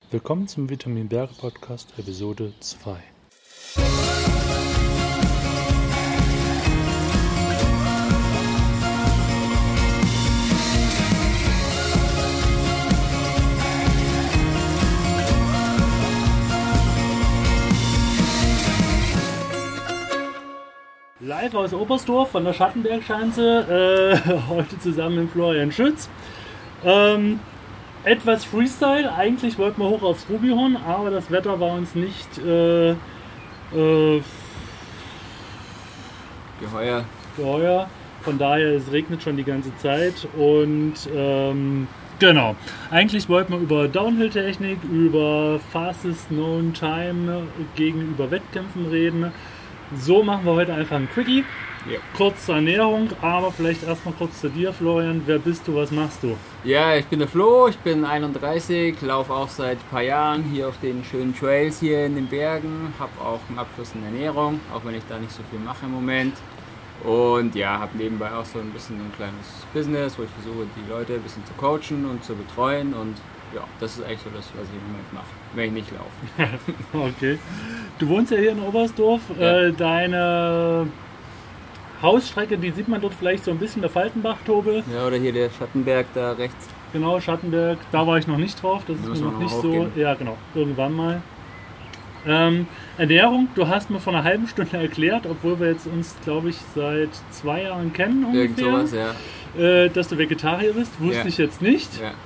Willkommen zum Vitamin Berge Podcast, Episode 2. Live aus Oberstdorf von der Schattenbergschanze, heute zusammen mit Florian Schütz. Etwas Freestyle, eigentlich wollten wir hoch aufs Rubihorn, aber das Wetter war uns nicht geheuer. Von daher, es regnet schon die ganze Zeit und genau. Eigentlich wollten wir über Downhill-Technik, über Fastest Known Time gegenüber Wettkämpfen reden. So machen wir heute einfach ein Quickie. Ja. Kurz zur Ernährung, aber vielleicht erstmal kurz zu dir, Florian. Wer bist du, was machst du? Ja, ich bin der Flo, ich bin 31, laufe auch seit ein paar Jahren hier auf den schönen Trails hier in den Bergen. Habe auch einen Abschluss in Ernährung, auch wenn ich da nicht so viel mache im Moment. Und ja, habe nebenbei auch so ein bisschen ein kleines Business, wo ich versuche, die Leute ein bisschen zu coachen und zu betreuen. Und ja, das ist eigentlich so das, was ich im Moment mache, wenn ich nicht laufe. Okay. Du wohnst ja hier in Oberstdorf. Ja. Deine Hausstrecke, die sieht man dort vielleicht so ein bisschen, der Faltenbach-Tobel. Ja, oder hier der Schattenberg da rechts. Genau, Schattenberg, da war ich noch nicht drauf, das ist mir noch nicht so. Ja, genau, irgendwann mal. Ernährung, du hast mir vor einer halben Stunde erklärt, obwohl wir jetzt uns, glaube ich, seit 2 Jahren kennen ungefähr. Irgend sowas, ja. Dass du Vegetarier bist, wusste ich jetzt nicht. Ja.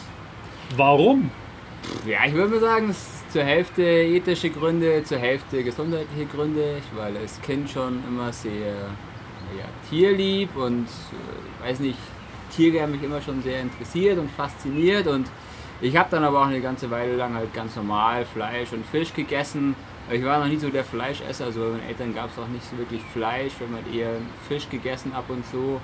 Warum? Ja, ich würde mal sagen, es ist zur Hälfte ethische Gründe, zur Hälfte gesundheitliche Gründe. Ich war als Kind schon immer sehr tierlieb und weiß nicht, Tiere haben mich immer schon sehr interessiert und fasziniert und ich habe dann aber auch eine ganze Weile lang halt ganz normal Fleisch und Fisch gegessen. Ich war noch nie so der Fleischesser, also bei meinen Eltern gab es auch nicht so wirklich Fleisch, wir haben halt eher Fisch gegessen ab und zu.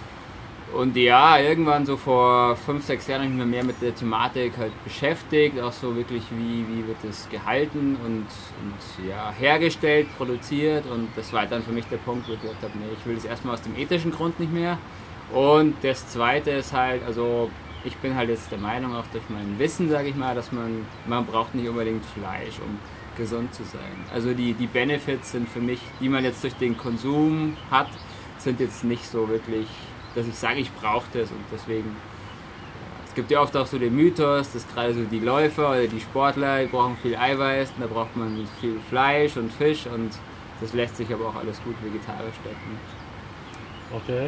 Und ja, irgendwann so vor 5-6 Jahren habe ich mich mehr mit der Thematik halt beschäftigt, auch so wirklich wie wird das gehalten und ja, hergestellt, produziert und das war dann für mich der Punkt, wo ich gesagt habe, nee, ich will das erstmal aus dem ethischen Grund nicht mehr. Und das zweite ist halt, also ich bin halt jetzt der Meinung, auch durch mein Wissen, sage ich mal, dass man braucht nicht unbedingt Fleisch, um gesund zu sein. Also die Benefits sind für mich, die man jetzt durch den Konsum hat, sind jetzt nicht so wirklich, dass ich sage, ich brauche das und deswegen, es gibt ja oft auch so den Mythos, dass gerade so die Läufer oder die Sportler, die brauchen viel Eiweiß, und da braucht man viel Fleisch und Fisch und das lässt sich aber auch alles gut vegetarisch decken. Okay.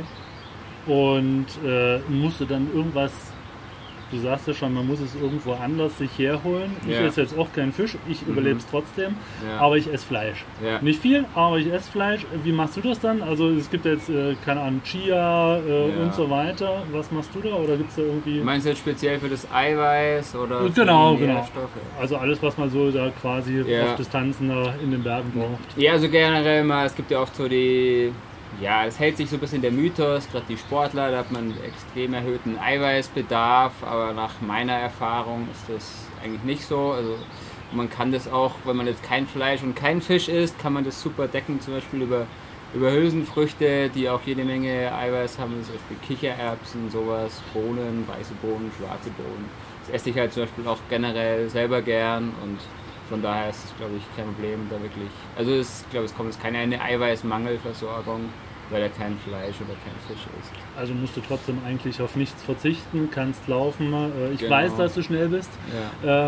Und musst du dann irgendwas, du sagst ja schon, man muss es irgendwo anders sich herholen. Ich esse jetzt auch keinen Fisch, ich überlebe es trotzdem, aber ich esse Fleisch. Ja. Nicht viel, aber ich esse Fleisch. Wie machst du das dann? Also es gibt jetzt, keine Ahnung, Chia und so weiter. Was machst du da? Oder gibt es da irgendwie... Meinst du jetzt speziell für das Eiweiß oder genau. Also alles, was man so da quasi auf Distanzen da in den Bergen braucht. Ja, also generell mal, es gibt ja oft so die... Ja, es hält sich so ein bisschen der Mythos, gerade die Sportler, da hat man einen extrem erhöhten Eiweißbedarf, aber nach meiner Erfahrung ist das eigentlich nicht so. Also man kann das auch, wenn man jetzt kein Fleisch und kein Fisch isst, kann man das super decken, zum Beispiel über Hülsenfrüchte, die auch jede Menge Eiweiß haben, zum Beispiel Kichererbsen, sowas, Bohnen, weiße Bohnen, schwarze Bohnen. Das esse ich halt zum Beispiel auch generell selber gern und von daher ist es, glaube ich, kein Problem da wirklich. Also ich glaube, es kommt jetzt keine Eiweißmangelversorgung, weil er kein Fleisch oder kein Fisch isst. Also musst du trotzdem eigentlich auf nichts verzichten, kannst laufen. Ich weiß, dass du schnell bist. Ja.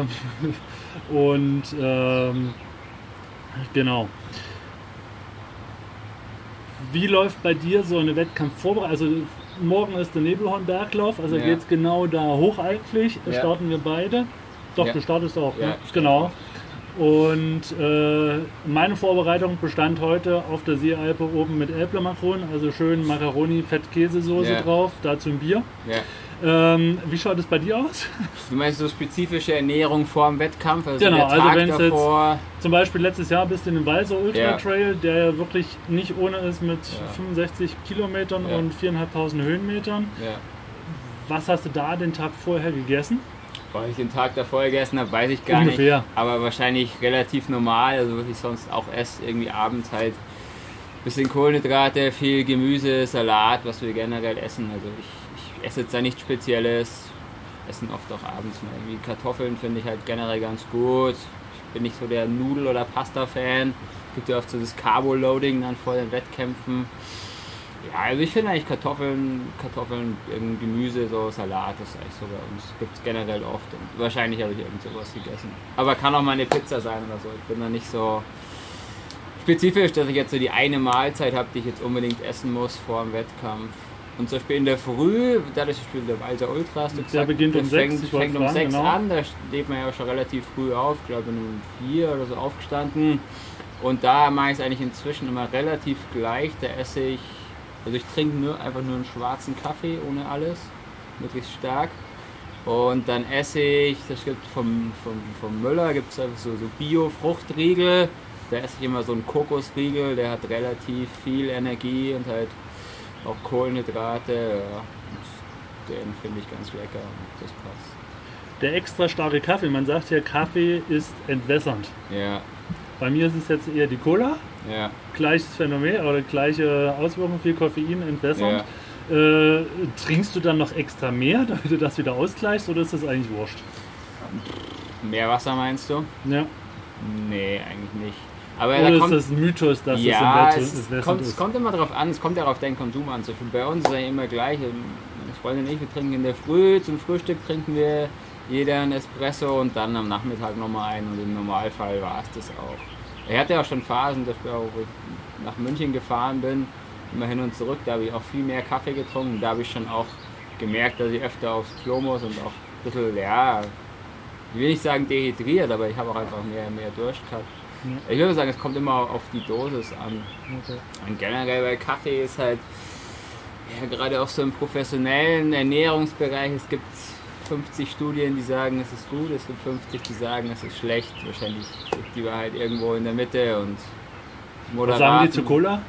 Genau. Wie läuft bei dir so eine Wettkampfvorbereitung? Also morgen ist der Nebelhornberglauf, also geht es genau da hoch eigentlich. Starten wir beide. Doch, du startest auch. Ja, ne? Genau. Und meine Vorbereitung bestand heute auf der Seealpe oben mit Elbler-Makronen, also schön Macaroni, Fett-Käsesoße drauf, dazu ein Bier. Ja. Wie schaut es bei dir aus? Du meinst so spezifische Ernährung vor dem Wettkampf? Also genau, also wenn es jetzt zum Beispiel letztes Jahr bist du in den Walser Ultra Trail, der ja wirklich nicht ohne ist mit 65 Kilometern und 4.500 Höhenmetern. Ja. Was hast du da den Tag vorher gegessen? Was ich den Tag davor gegessen habe, weiß ich gar nicht. Aber wahrscheinlich relativ normal, also was ich sonst auch esse, irgendwie abends halt ein bisschen Kohlenhydrate, viel Gemüse, Salat, was wir generell essen. Also ich esse jetzt da nichts Spezielles. essen oft auch abends mal irgendwie Kartoffeln, finde ich halt generell ganz gut. Ich bin nicht so der Nudel- oder Pasta-Fan. Es gibt ja oft so das Carbo-Loading dann vor den Wettkämpfen. Ja, also ich finde eigentlich Kartoffeln, irgendein Gemüse, so Salat, das ist eigentlich so bei uns. Gibt es generell oft und wahrscheinlich habe ich irgend sowas gegessen. Aber kann auch mal eine Pizza sein oder so. Ich bin da nicht so spezifisch, dass ich jetzt so die eine Mahlzeit habe, die ich jetzt unbedingt essen muss vor dem Wettkampf. Und zum Beispiel in der Früh, dadurch ich der Walser Ultra, hast du gesagt, der beginnt um 6, fängt um 6 an, da steht man ja auch schon relativ früh auf, ich glaube um 4 oder so aufgestanden. Und da mache ich es eigentlich inzwischen immer relativ gleich, da esse ich, also ich trinke einfach nur einen schwarzen Kaffee ohne alles, möglichst stark. Und dann esse ich, das gibt vom Müller, gibt es einfach so Bio-Fruchtriegel, da esse ich immer so einen Kokosriegel, der hat relativ viel Energie und halt auch Kohlenhydrate, ja. Und den finde ich ganz lecker und das passt. Der extra starke Kaffee, man sagt ja, Kaffee ist entwässernd. Ja. Bei mir ist es jetzt eher die Cola, ja. Gleiches Phänomen oder gleiche Auswirkung, viel Koffein, entwässernd. Ja. Trinkst du dann noch extra mehr, damit du das wieder ausgleichst, oder ist das eigentlich wurscht? Mehr Wasser meinst du? Ja. Nee, eigentlich nicht. Aber oder da kommt, ist das ein Mythos, dass ja, das entwässernd ist? Es kommt immer darauf an, es kommt ja auf deinen Konsum an. Bei uns ist es ja immer gleich. Meine Freundin und ich, wir trinken in der Früh, zum Frühstück trinken wir jeder einen Espresso und dann am Nachmittag nochmal einen und im Normalfall war es das auch. Ich hatte ja auch schon Phasen, dass ich auch, wo ich nach München gefahren bin, immer hin und zurück, da habe ich auch viel mehr Kaffee getrunken, da habe ich schon auch gemerkt, dass ich öfter aufs Klo muss und auch ein bisschen, ja, ich will nicht sagen dehydriert, aber ich habe auch einfach mehr Durst gehabt. Ja. Ich würde sagen, es kommt immer auf die Dosis an. Okay. Und generell bei Kaffee ist halt, ja, gerade auch so im professionellen Ernährungsbereich, es gibt 50 Studien, die sagen, es ist gut, es gibt 50, die sagen, es ist schlecht. Wahrscheinlich liegt die Wahrheit irgendwo in der Mitte und moderaten. Was sagen die zu Cola?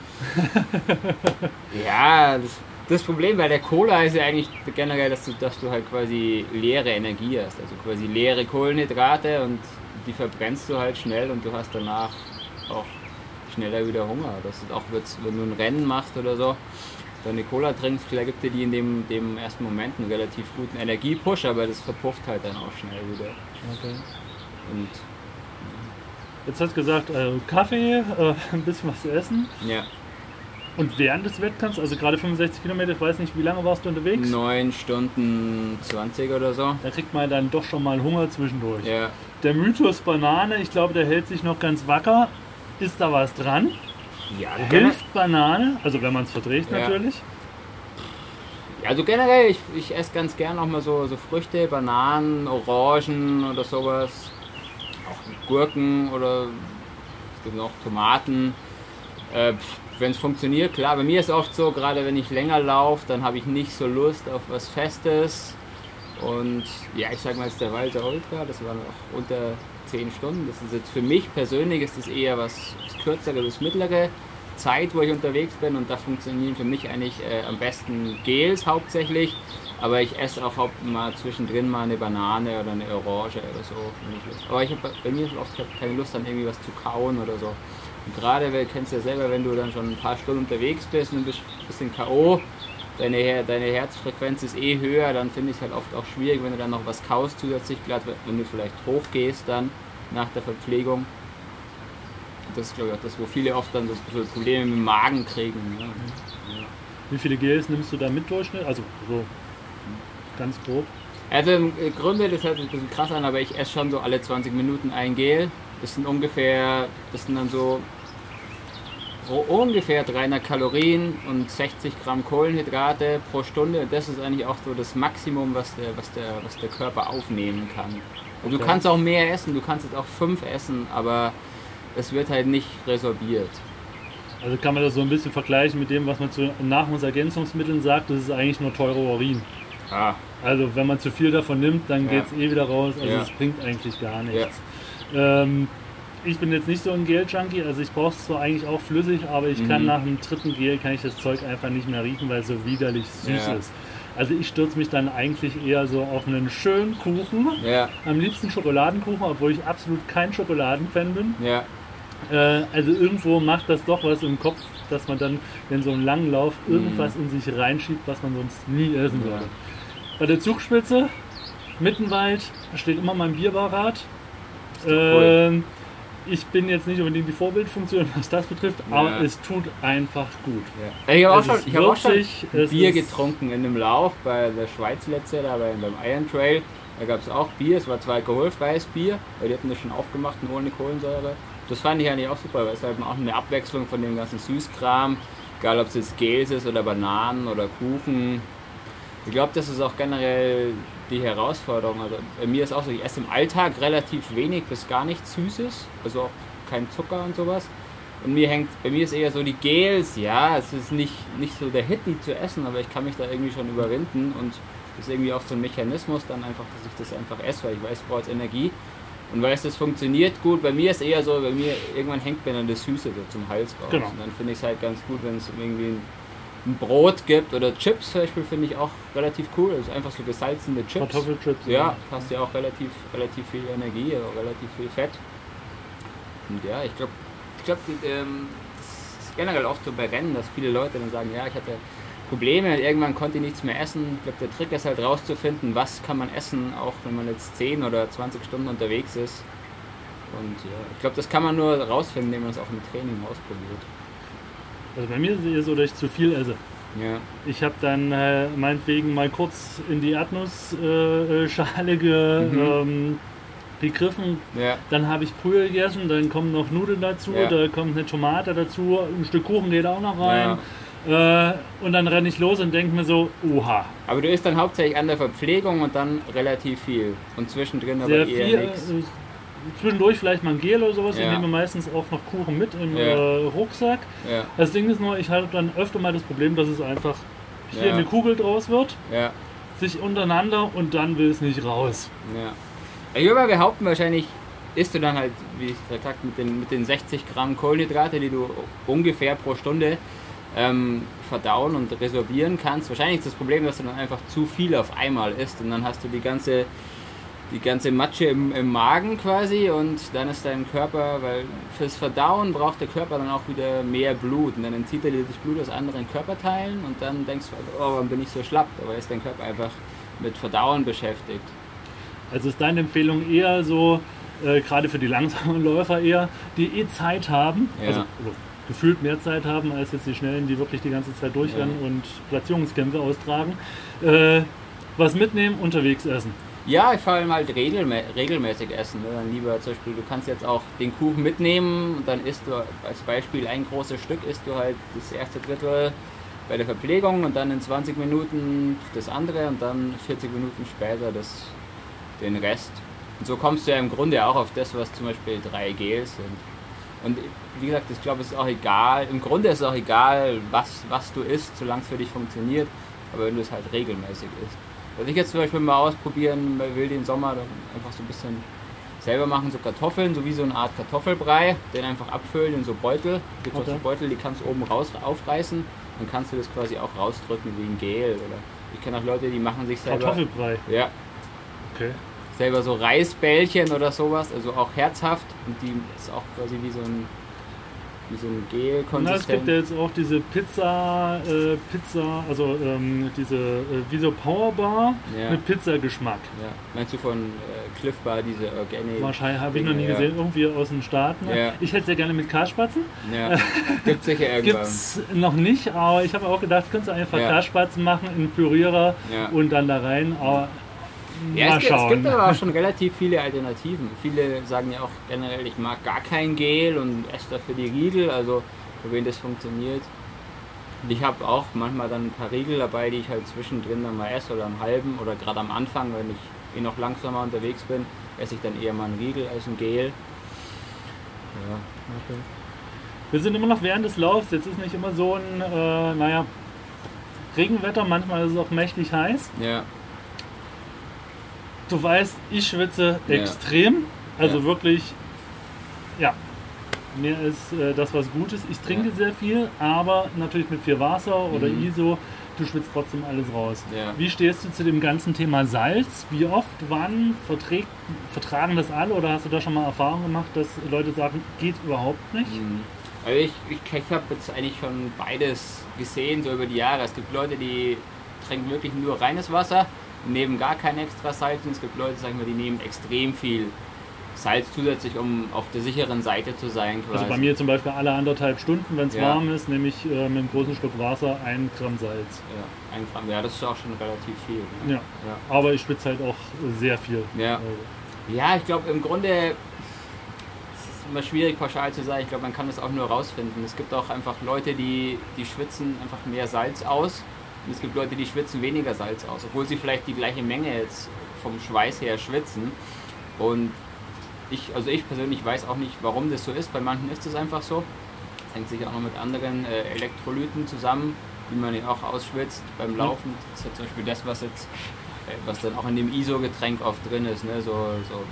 Ja, das Problem bei der Cola ist ja eigentlich generell, dass du halt quasi leere Energie hast, also quasi leere Kohlenhydrate und die verbrennst du halt schnell und du hast danach auch schneller wieder Hunger. Das ist auch, wenn du ein Rennen machst oder so, deine Cola trinkst, vielleicht gibt dir die in dem ersten Moment einen relativ guten Energiepush, aber das verpufft halt dann auch schnell wieder. Okay. Und jetzt hast du gesagt, Kaffee, ein bisschen was zu essen. Ja. Und während des Wettkampfs, also gerade 65 Kilometer, ich weiß nicht, wie lange warst du unterwegs? 9 Stunden 20 oder so. Da kriegt man dann doch schon mal Hunger zwischendurch. Ja. Der Mythos Banane, ich glaube, der hält sich noch ganz wacker. Ist da was dran? Ja, hilft Banane, also wenn man es verträgt natürlich. Ja, also generell, ich esse ganz gern auch mal so Früchte, Bananen, Orangen oder sowas. Auch Gurken oder es gibt noch Tomaten. Wenn es funktioniert, klar. Bei mir ist es oft so, gerade wenn ich länger laufe, dann habe ich nicht so Lust auf was Festes. Und ja, ich sag mal jetzt der Walser Ultra, das war noch unter 10 Stunden. Das ist jetzt für mich persönlich ist das eher was kürzere bis mittlere Zeit, wo ich unterwegs bin, und da funktionieren für mich eigentlich am besten Gels hauptsächlich. Aber ich esse auch mal zwischendrin mal eine Banane oder eine Orange oder so. Aber bei mir ist oft keine Lust, dann irgendwie was zu kauen oder so. Und gerade, du kennst ja selber, wenn du dann schon ein paar Stunden unterwegs bist und bist ein bisschen K.O., deine Herzfrequenz ist höher, dann finde ich es halt oft auch schwierig, wenn du dann noch was kaust zusätzlich, gerade wenn du vielleicht hochgehst dann nach der Verpflegung. Das ist, glaube ich, auch das, wo viele oft dann so Probleme mit dem Magen kriegen. Ja. Ja. Wie viele Gels nimmst du da mit Durchschnitt? Also so ganz grob. Also im Grunde, das hört sich ein bisschen krass an, aber ich esse schon so alle 20 Minuten ein Gel. Das sind dann so ungefähr 300 Kalorien und 60 Gramm Kohlenhydrate pro Stunde. Das ist eigentlich auch so das Maximum, was der Körper aufnehmen kann. Und du kannst auch mehr essen, du kannst jetzt auch 5 essen, aber es wird halt nicht resorbiert. Also kann man das so ein bisschen vergleichen mit dem, was man zu Nahrungsergänzungsmitteln sagt, das ist eigentlich nur teurer Urin. Ah. Also wenn man zu viel davon nimmt, dann geht es wieder raus, also es bringt eigentlich gar nichts. Ja. Ich bin jetzt nicht so ein Gel-Junkie, also ich brauche es zwar eigentlich auch flüssig, aber ich kann nach dem dritten Gel kann ich das Zeug einfach nicht mehr riechen, weil es so widerlich süß ist. Also ich stürze mich dann eigentlich eher so auf einen schönen Kuchen, am liebsten Schokoladenkuchen, obwohl ich absolut kein Schokoladenfan bin. Ja. Also irgendwo macht das doch was im Kopf, dass man dann in so einem langen Lauf irgendwas in sich reinschiebt, was man sonst nie essen würde. Bei der Zugspitze Mittenwald steht immer mein Bierbarrad. Cool. Ich bin jetzt nicht unbedingt die Vorbildfunktion, was das betrifft, aber es tut einfach gut. Ja. Ich habe auch schon Bier ist getrunken in einem Lauf bei der Schweiz letzte, da beim Iron Trail. Da gab es auch Bier, es war zwar alkoholfreies Bier, weil die hatten das schon aufgemacht und ohne Kohlensäure. Das fand ich eigentlich auch super, weil es halt auch eine Abwechslung von dem ganzen Süßkram, egal ob es jetzt Gels ist oder Bananen oder Kuchen. Ich glaube, das ist auch generell die Herausforderung. Also bei mir ist auch so, ich esse im Alltag relativ wenig bis gar nichts Süßes, also auch kein Zucker und sowas. Und bei mir ist eher so die Gels, ja, es ist nicht so der Hit, die zu essen, aber ich kann mich da irgendwie schon überwinden und das ist irgendwie auch so ein Mechanismus dann einfach, dass ich das einfach esse, weil ich weiß, ich brauche jetzt Energie. Und weil das funktioniert gut, bei mir ist eher so, irgendwann hängt mir dann das Süße so zum Hals raus. Genau. Und dann finde ich es halt ganz gut, wenn es irgendwie ein Brot gibt oder Chips zum Beispiel, finde ich auch relativ cool. Das ist einfach so gesalzene Chips. Kartoffelchips. Ja, hast ja auch relativ viel Energie, relativ viel Fett. Und ja, ich glaube, das ist generell oft so bei Rennen, dass viele Leute dann sagen, ja, ich hatte Probleme und irgendwann konnte ich nichts mehr essen. Ich glaube, der Trick ist halt rauszufinden, was kann man essen, auch wenn man jetzt 10 oder 20 Stunden unterwegs ist. Und ja, ich glaube, das kann man nur rausfinden, indem man es auch im Training ausprobiert. Also bei mir ist es so, dass ich zu viel esse. Ja. Ich habe dann meinetwegen mal kurz in die Erdnussschale gegriffen, Ja. dann habe ich Brühe gegessen, dann kommen noch Nudeln dazu, Ja. da kommt eine Tomate dazu, ein Stück Kuchen geht auch noch rein. Und dann renne ich los und denke mir so, oha. Aber du isst dann hauptsächlich an der Verpflegung und dann relativ viel. Und zwischendrin aber Sehr eher viel. nichts. Zwischendurch vielleicht mal ein Gel oder sowas. Ja. Ich nehme meistens auch noch Kuchen mit im Ja. Rucksack. Ja. Das Ding ist nur, ich habe dann öfter mal das Problem, dass es einfach hier Ja. eine Kugel draus wird, Ja. sich untereinander und dann will es nicht raus. Ja. Ich würde mal behaupten, wahrscheinlich isst du dann halt, wie ich gesagt habe, mit den 60 Gramm Kohlenhydrate, die du ungefähr pro Stunde verdauen und resorbieren kannst. Wahrscheinlich ist das Problem, dass du dann einfach zu viel auf einmal isst und dann hast du die ganze Matsche im Magen quasi und dann ist dein Körper, weil fürs Verdauen braucht der Körper dann auch wieder mehr Blut und dann entzieht er dir das Blut aus anderen Körperteilen und dann denkst du, oh, warum bin ich so schlapp? Aber ist dein Körper einfach mit Verdauen beschäftigt. Also ist deine Empfehlung eher so, gerade für die langsamen Läufer eher, die Zeit haben, Ja. also gefühlt mehr Zeit haben als jetzt die Schnellen, die wirklich die ganze Zeit durchrennen und Platzierungskämpfe austragen, was mitnehmen, unterwegs essen. Ja, vor allem halt regelmäßig essen. Ne? Dann lieber zum Beispiel, du kannst jetzt auch den Kuchen mitnehmen und dann isst du als Beispiel ein großes Stück, isst du halt das erste Drittel bei der Verpflegung und dann in 20 Minuten das andere und dann 40 Minuten später den Rest. Und so kommst du ja im Grunde auch auf das, was zum Beispiel 3 Gels sind. Und wie gesagt, ich glaube, es ist auch egal, im Grunde ist es auch egal, was du isst, solange es für dich funktioniert, aber wenn du es halt regelmäßig isst. Was ich jetzt zum Beispiel mal ausprobieren will den Sommer, dann einfach so ein bisschen selber machen, so Kartoffeln, so wie so eine Art Kartoffelbrei, den einfach abfüllen in so Beutel. Es gibt auch so Beutel, die kannst du oben raus aufreißen, dann kannst du das quasi auch rausdrücken wie ein Gel. Oder ich kenne auch Leute, die machen sich selber... Kartoffelbrei? Ja. Okay. Selber so Reisbällchen oder sowas, also auch herzhaft und die ist auch quasi wie so ein Gel-Konsistent. Es gibt ja jetzt auch diese Pizza, also diese wie so Powerbar mit Pizzageschmack. Ja. Meinst du von Cliff Bar, diese Organic? Wahrscheinlich habe ich noch nie gesehen, irgendwie aus den Staaten. Ja. Ich hätte sehr gerne mit Karspatzen. Ja, gibt sicher irgendwann. Gibt's noch nicht, aber ich habe auch gedacht, könntest du einfach Karspatzen machen in Pürierer und dann da rein, aber ja, mal schauen. Es gibt aber auch schon relativ viele Alternativen. Viele sagen ja auch generell, ich mag gar kein Gel und esse dafür die Riegel, also für wen das funktioniert. Ich habe auch manchmal dann ein paar Riegel dabei, die ich halt zwischendrin dann mal esse oder einen halben oder gerade am Anfang, wenn ich noch langsamer unterwegs bin, esse ich dann eher mal einen Riegel als ein Gel. Ja. Okay. Wir sind immer noch während des Laufs, jetzt ist nicht immer so ein, Regenwetter, manchmal ist es auch mächtig heiß. Ja. Du weißt, ich schwitze extrem, also wirklich, mir ist das was Gutes. Ich trinke sehr viel, aber natürlich mit viel Wasser oder ISO, du schwitzt trotzdem alles raus. Ja. Wie stehst du zu dem ganzen Thema Salz? Wie oft, wann vertragen das alle oder hast du da schon mal Erfahrung gemacht, dass Leute sagen, geht überhaupt nicht? Also ich habe jetzt eigentlich schon beides gesehen, so über die Jahre. Es gibt Leute, die trinken wirklich nur reines Wasser nehmen gar kein extra Salz und es gibt Leute, sagen wir, die nehmen extrem viel Salz zusätzlich, um auf der sicheren Seite zu sein. Quasi. Also bei mir zum Beispiel alle 1,5 Stunden, wenn es Ja. warm ist, nehme ich mit einem großen Schluck Wasser 1 Gramm Salz. Ja, 1 Gramm, ja, das ist auch schon relativ viel. Ne? Ja. Aber ich schwitze halt auch sehr viel. Ja. Ja, ich glaube im Grunde es ist immer schwierig pauschal zu sagen. Ich glaube, man kann das auch nur rausfinden. Es gibt auch einfach Leute, die schwitzen einfach mehr Salz aus und es gibt Leute, die schwitzen weniger Salz aus, obwohl sie vielleicht die gleiche Menge jetzt vom Schweiß her schwitzen. Und ich persönlich weiß auch nicht, warum das so ist. Bei manchen ist es einfach so. Das hängt sicher auch noch mit anderen Elektrolyten zusammen, die man ja auch ausschwitzt beim Laufen. Das ist ja zum Beispiel das, was dann auch in dem ISO-Getränk oft drin ist, ne? so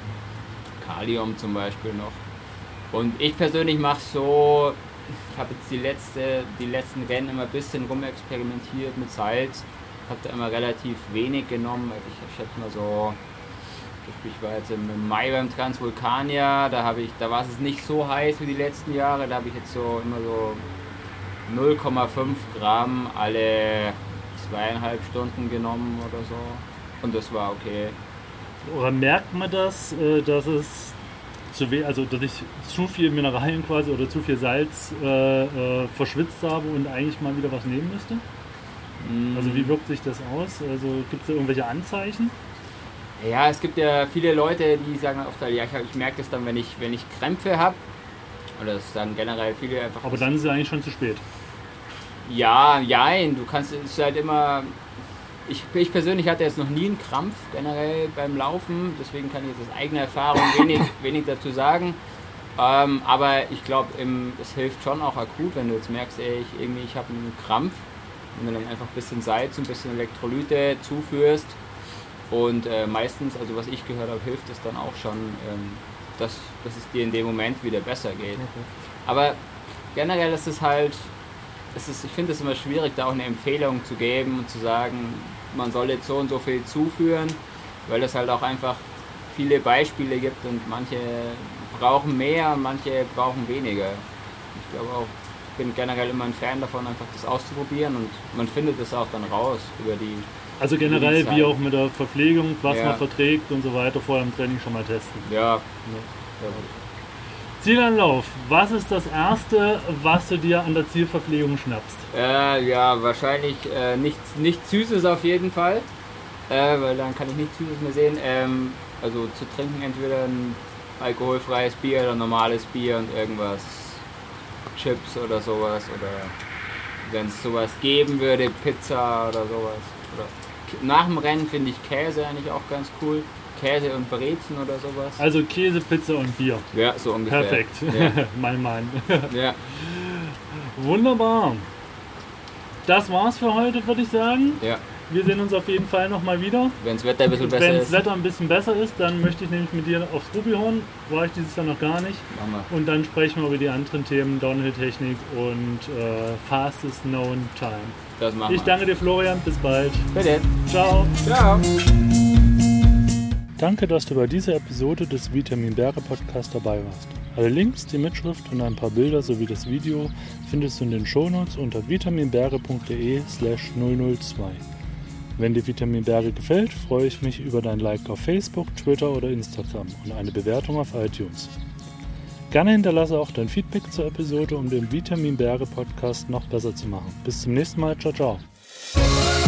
Kalium zum Beispiel noch. Und ich persönlich mache so, ich habe jetzt die letzten Rennen immer ein bisschen rumexperimentiert mit Salz, habe da immer relativ wenig genommen, also ich schätze mal so, ich war jetzt im Mai beim Transvulkania, da war es nicht so heiß wie die letzten Jahre, da habe ich jetzt so immer so 0,5 Gramm alle 2,5 Stunden genommen oder so. Und das war okay. Oder merkt man das, dass es dass ich zu viel Mineralien quasi oder zu viel Salz verschwitzt habe und eigentlich mal wieder was nehmen müsste? Also wie wirkt sich das aus? Also gibt es da irgendwelche Anzeichen? Ja, es gibt ja viele Leute, die sagen oft, ja, ich merke das dann, wenn ich Krämpfe habe. Oder das sagen generell viele einfach. Aber dann ist es eigentlich schon zu spät. Ja, du kannst es halt immer. Ich persönlich hatte jetzt noch nie einen Krampf generell beim Laufen, deswegen kann ich jetzt aus eigener Erfahrung wenig dazu sagen. Aber ich glaube, es hilft schon auch akut, wenn du jetzt merkst, ich habe einen Krampf, wenn du dann einfach ein bisschen Salz und ein bisschen Elektrolyte zuführst. Und meistens, also was ich gehört habe, hilft es dann auch schon, dass es dir in dem Moment wieder besser geht. Okay. Aber generell ist es halt, ich finde es immer schwierig, da auch eine Empfehlung zu geben und zu sagen, man soll jetzt so und so viel zuführen, weil es halt auch einfach viele Beispiele gibt und manche brauchen mehr, manche brauchen weniger. Ich glaube auch, ich bin generell immer ein Fan davon, einfach das auszuprobieren und man findet es auch dann raus über die. Also generell wie auch mit der Verpflegung, was man verträgt und so weiter, vorher im Training schon mal testen. Ja. Zielanlauf, was ist das Erste, was du dir an der Zielverpflegung schnappst? Wahrscheinlich nichts Süßes auf jeden Fall, weil dann kann ich nichts Süßes mehr sehen. Also zu trinken entweder ein alkoholfreies Bier oder normales Bier und irgendwas, Chips oder sowas. Oder wenn es sowas geben würde, Pizza oder sowas. Oder nach dem Rennen finde ich Käse eigentlich auch ganz cool. Käse und Brezen oder sowas. Also Käse, Pizza und Bier. Ja, so ungefähr. Perfekt. Ja. Mein Mann. Ja. Wunderbar. Das war's für heute, würde ich sagen. Ja. Wir sehen uns auf jeden Fall nochmal wieder. Wenn das Wetter ein bisschen besser ist. Wenn das Wetter ein bisschen besser ist, dann möchte ich nämlich mit dir aufs Rubihorn. War ich dieses Jahr noch gar nicht. Machen wir. Und dann sprechen wir über die anderen Themen, Downhill-Technik und Fastest Known Time. Das machen wir. Ich danke dir, Florian. Bis bald. Bitte. Ciao. Ciao. Danke, dass du bei dieser Episode des Vitamin Berge Podcast dabei warst. Alle Links, die Mitschrift und ein paar Bilder sowie das Video findest du in den Shownotes unter vitaminberge.de/002. Wenn dir Vitamin Berge gefällt, freue ich mich über dein Like auf Facebook, Twitter oder Instagram und eine Bewertung auf iTunes. Gerne hinterlasse auch dein Feedback zur Episode, um den Vitamin Berge Podcast noch besser zu machen. Bis zum nächsten Mal. Ciao, ciao.